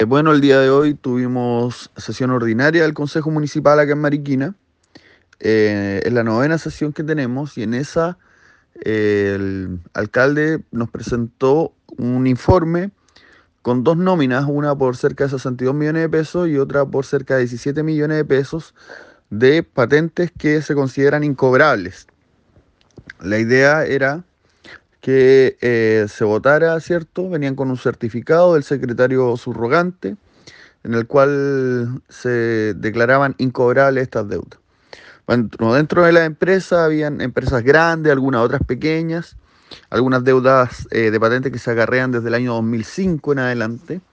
Bueno, el día de hoy tuvimos sesión ordinaria del Consejo Municipal acá en Mariquina. Es la novena sesión que tenemos y en esa el alcalde nos presentó un informe con dos nóminas, una por cerca de 62 millones de pesos y otra por cerca de 17 millones de pesos de patentes que se consideran incobrables. La idea era que se votara, ¿cierto? Venían con un certificado del secretario subrogante en el cual se declaraban incobrables estas deudas. Bueno, dentro de la empresa habían empresas grandes, algunas otras pequeñas, algunas deudas de patentes que se acarrean desde el año 2005 en adelante.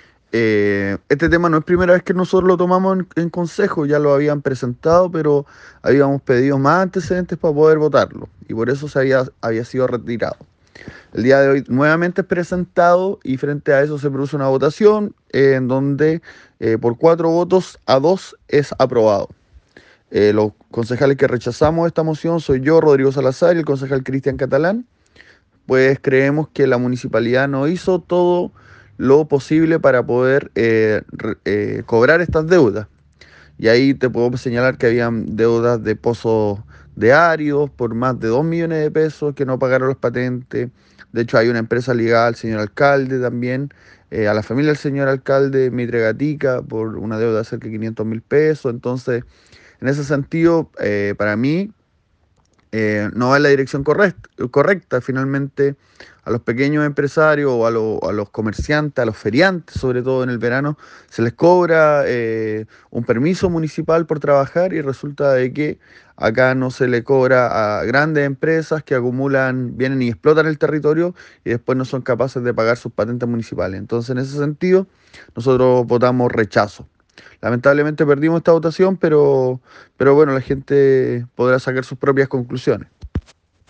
Este tema no es primera vez que nosotros lo tomamos en consejo, ya lo habían presentado, pero habíamos pedido más antecedentes para poder votarlo y por eso había sido retirado. El día de hoy nuevamente es presentado y frente a eso se produce una votación en donde por 4 votos a 2 es aprobado. Los concejales que rechazamos esta moción soy yo, Rodrigo Salazar, y el concejal Cristian Catalán, pues creemos que la municipalidad no hizo todo lo posible para poder cobrar estas deudas. Y ahí te puedo señalar que habían deudas de pozos de áridos por más de 2 millones de pesos que no pagaron las patentes. De hecho, hay una empresa ligada al señor alcalde también, a la familia del señor alcalde, Mitre Gatica, por una deuda de cerca de 500.000 pesos. Entonces, en ese sentido, para mí, no va en la dirección correcta. Finalmente, a los pequeños empresarios o a los comerciantes, a los feriantes, sobre todo en el verano, se les cobra un permiso municipal por trabajar y resulta de que acá no se le cobra a grandes empresas que acumulan, vienen y explotan el territorio y después no son capaces de pagar sus patentes municipales. Entonces, en ese sentido, nosotros votamos rechazo. Lamentablemente perdimos esta votación, pero bueno, la gente podrá sacar sus propias conclusiones.